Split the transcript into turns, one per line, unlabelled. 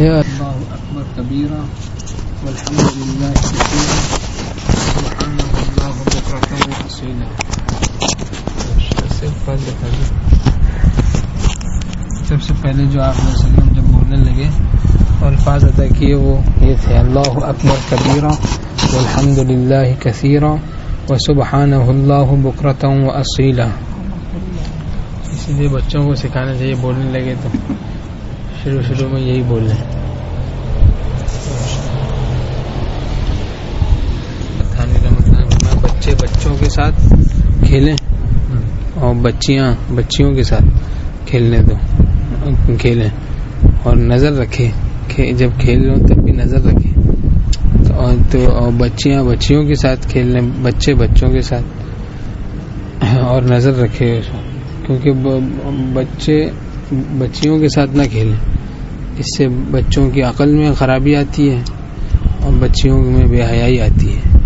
اللہ اکبر کبیرہ والحمد للہ کثیرا سبحانہ اللہ بکرۃ واصیلا. سب سے پہلے جو آپ علیہ وسلم جب بولنے لگے تو الفاظ ادا کیے وہ یہ تھے: اللہ اکبر کبیرہ والحمد للہ کثیرا وسبحانہ اللہ بکرۃ واصیلا. اسی لیے بچوں کو سکھانا چاہیے، بولنے لگے تو شروع میں یہی بول لیں. بچوں کے ساتھ کھیلیں اور بچیوں کے ساتھ کھیلیں اور نظر رکھیں. جب کھیل رہے ہوں تب بھی نظر رکھیں. اور بچیوں کے ساتھ کھیلیں، بچوں کے ساتھ اور نظر رکھیں، کیونکہ بچیوں کے ساتھ نہ کھیلیں. اس سے بچوں کی عقل میں خرابی آتی ہے اور بچیوں میں بے حیائی آتی ہے.